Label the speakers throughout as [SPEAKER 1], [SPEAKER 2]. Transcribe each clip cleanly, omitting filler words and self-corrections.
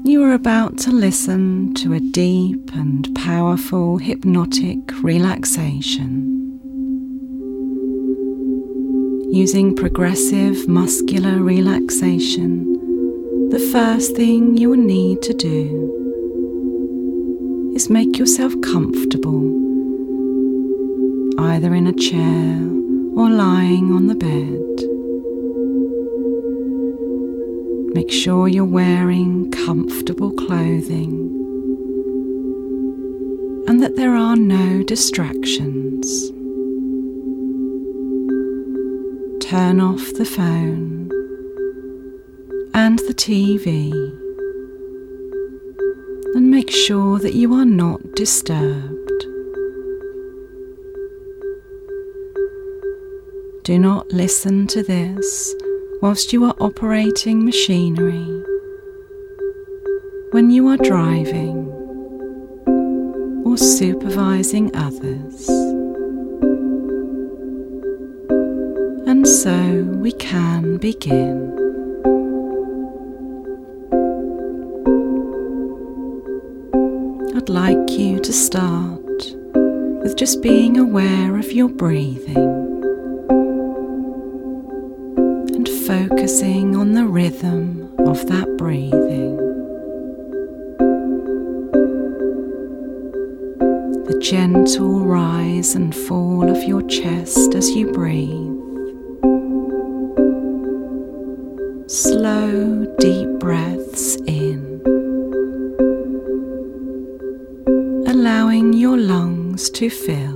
[SPEAKER 1] You are about to listen to a deep and powerful hypnotic relaxation. Using progressive muscular relaxation, the first thing you will need to do is make yourself comfortable, either in a chair or lying on the bed. Make sure you're wearing comfortable clothing and that there are no distractions. Turn off the phone and the TV and make sure that you are not disturbed. Do not listen to this whilst you are operating machinery, when you are driving or supervising others. And so we can begin. I'd like you to start with just being aware of your breathing, focusing on the rhythm of that breathing. The gentle rise and fall of your chest as you breathe. Slow, deep breaths in, allowing your lungs to fill.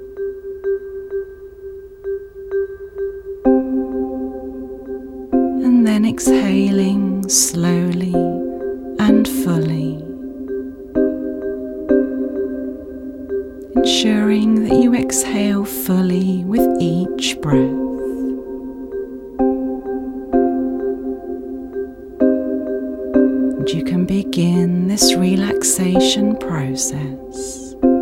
[SPEAKER 1] And then exhaling slowly and fully, ensuring that you exhale fully with each breath. And you can begin this relaxation process.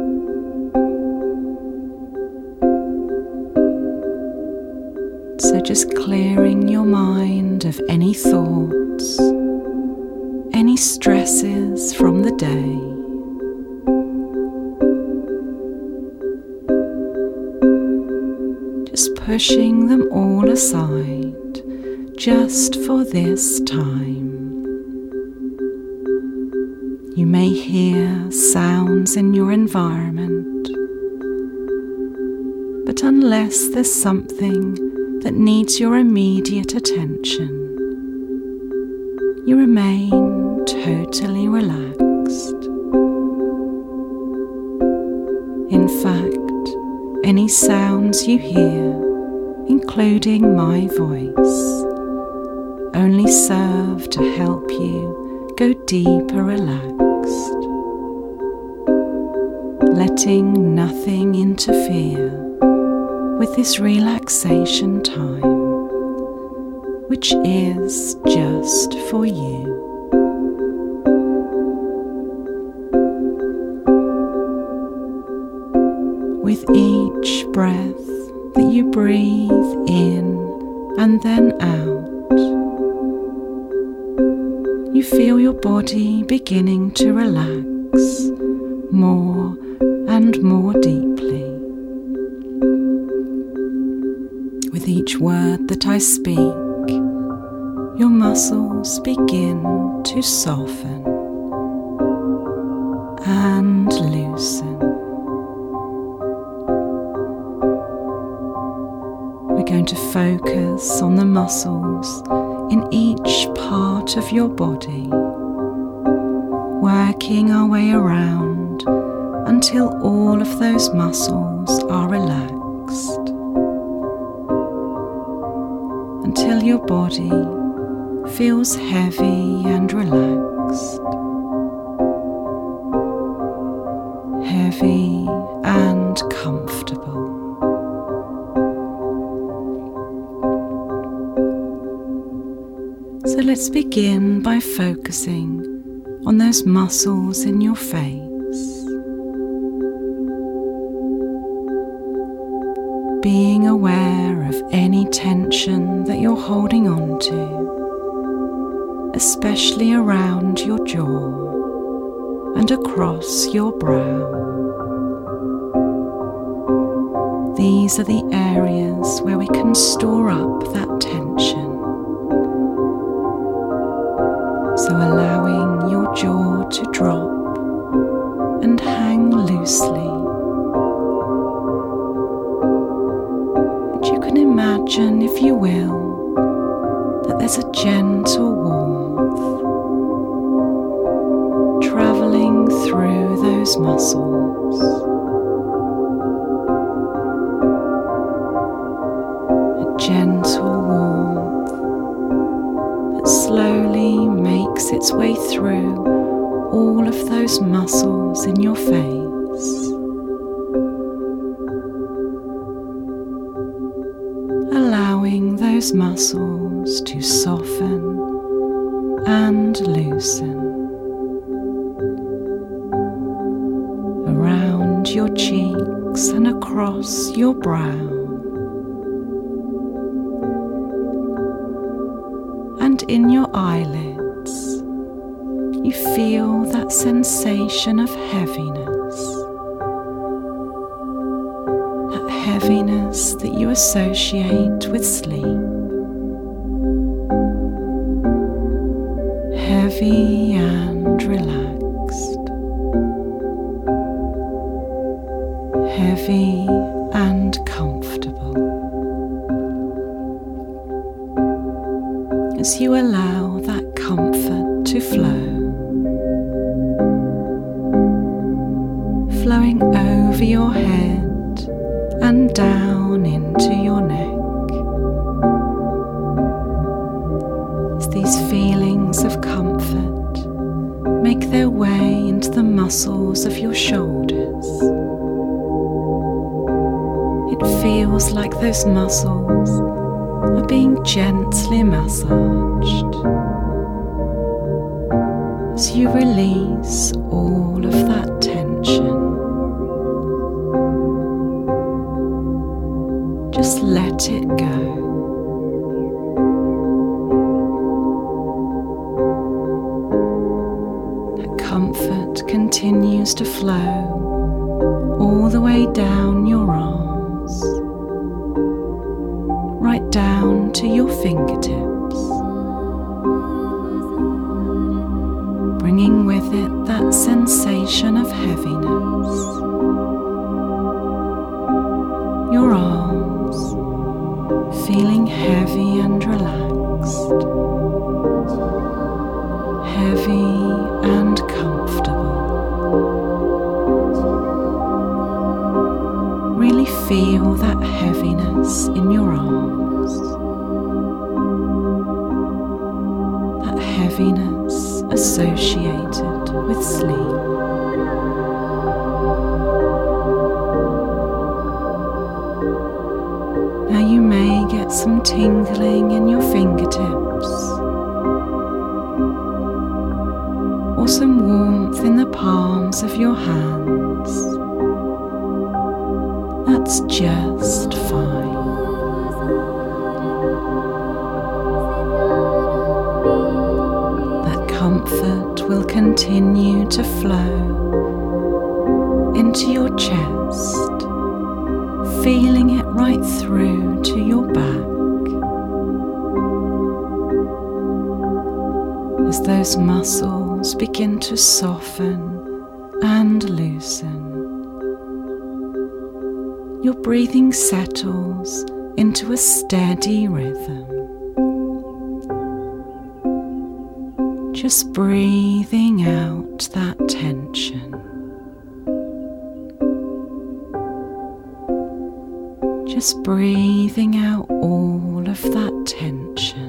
[SPEAKER 1] So just clearing your mind of any thoughts, any stresses from the day. Just pushing them all aside just for this time. You may hear sounds in your environment, but unless there's something that needs your immediate attention, you remain totally relaxed. In fact, any sounds you hear, including my voice, only serve to help you go deeper relaxed, letting nothing interfere with this relaxation time, which is just for you. With each breath that you breathe in and then out, you feel your body beginning to relax more and more deeply. With each word that I speak, your muscles begin to soften and loosen. We're going to focus on the muscles in each part of your body, working our way around until all of those muscles are relaxed, until your body feels heavy and relaxed, heavy and comfortable. So let's begin by focusing on those muscles in your face. Being aware of any tension that you're holding on to especially around your jaw and across your brow. These are the areas where we can store up that tension. So allowing your jaw to drop and hang loosely. And you can imagine, if you will, that there's a gentle warmth traveling through those muscles. A gentle warmth that slowly makes its way through all of those muscles in your face. Allowing those muscles to soften and loosen around your cheeks and across your brow, and in your eyelids. You feel that sensation of heaviness, that heaviness that you associate with sleep. Heavy and relaxed, heavy and comfortable. As you allow that comfort to flow, flowing over your head and down into your neck. As these feelings of comfort make their way into the muscles of your shoulders, it feels like those muscles are being gently massaged as you release all of that tension. Just let it go. That comfort continues to flow all the way down your arms, right down to your fingertips, bringing with it that sensation of heaviness. Your arms feeling heavy and relaxed, heavy and comfortable. Really feel that heaviness in your arms, that heaviness associated with sleep. Now you may get some tingling in your fingertips, or some warmth in the palms of your hands. That's just fine. That comfort will continue to flow into your chest, feeling it right through to your back. As those muscles begin to soften and loosen, your breathing settles into a steady rhythm. Just breathing out that tension. Just breathing out all of that tension.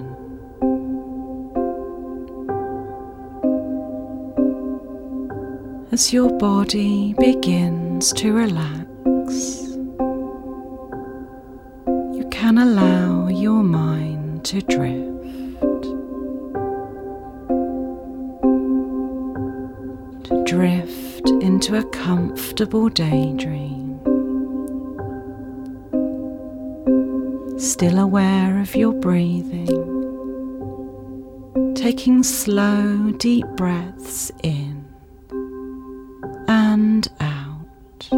[SPEAKER 1] As your body begins to relax, you can allow your mind to drift. To drift into a comfortable daydream. Still aware of your breathing, taking slow, deep breaths in and out.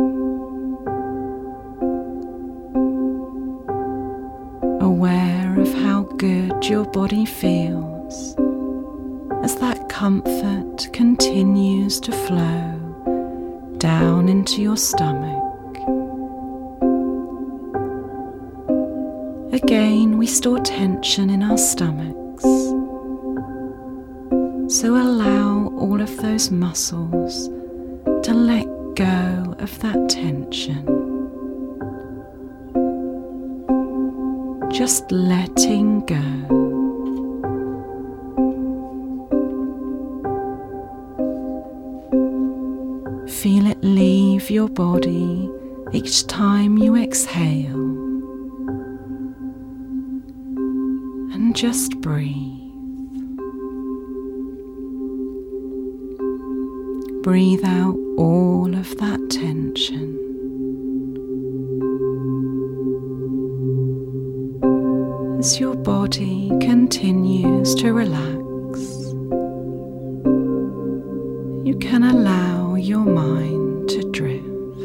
[SPEAKER 1] Aware of how good your body feels as that comfort continues to flow down into your stomach. Again, we store tension in our stomachs, so allow all of those muscles to let go of that tension. Just letting go. Feel it leave your body each time you exhale. And just breathe. Breathe out all of that tension. As your body continues to relax, you can allow your mind to drift.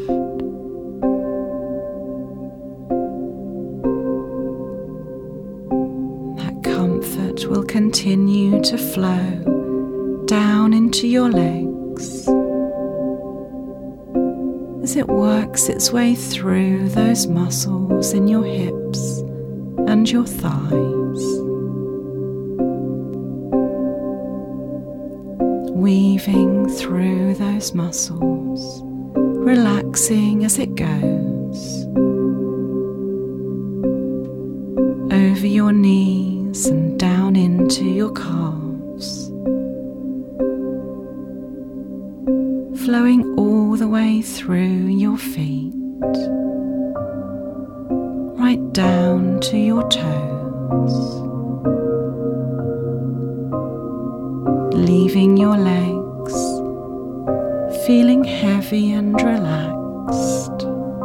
[SPEAKER 1] That comfort will continue to flow down into your legs as it works its way through those muscles in your hips and your thighs, weaving through those muscles, relaxing as it goes, over your knees and down into your calves, flowing all the way through your feet, right down to your toes, leaving your legs feeling heavy and relaxed,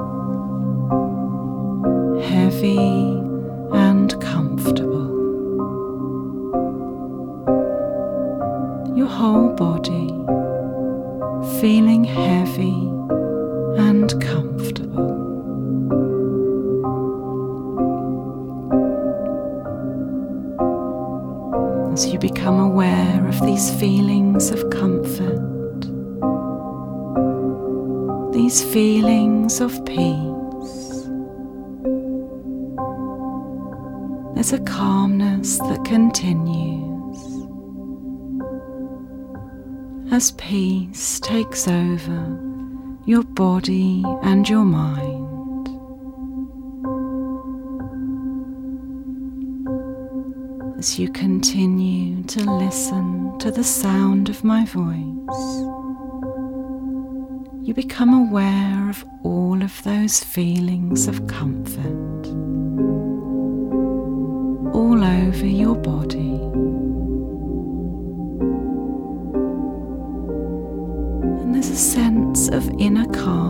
[SPEAKER 1] heavy and comfortable. Your whole body feeling heavy and comfortable. As you become aware of these feelings of comfort, these feelings of peace, there's a calmness that continues as peace takes over your body and your mind. As you continue to listen to the sound of my voice, you become aware of all of those feelings of comfort all over your body. And there's a sense of inner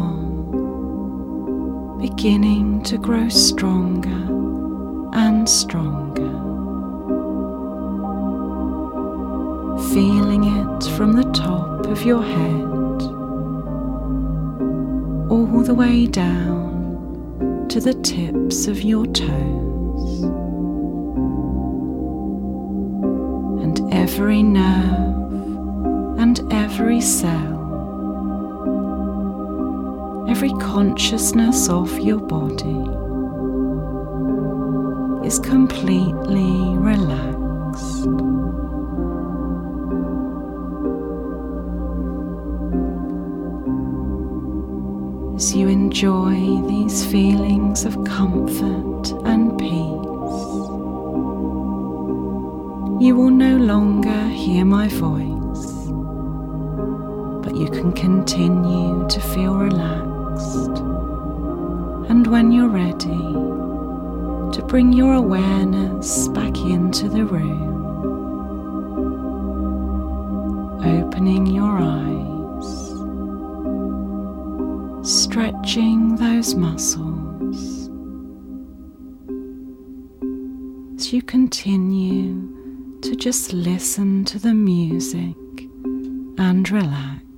[SPEAKER 1] calm beginning to grow stronger and stronger. Feeling it from the top of your head all the way down to the tips of your toes, and every nerve and every cell, every consciousness of your body is completely relaxed. As you enjoy these feelings of comfort and peace, you will no longer hear my voice, but you can continue to feel relaxed. And when you're ready, to bring your awareness back into the room, opening your eyes, stretching those muscles as you continue to just listen to the music and relax.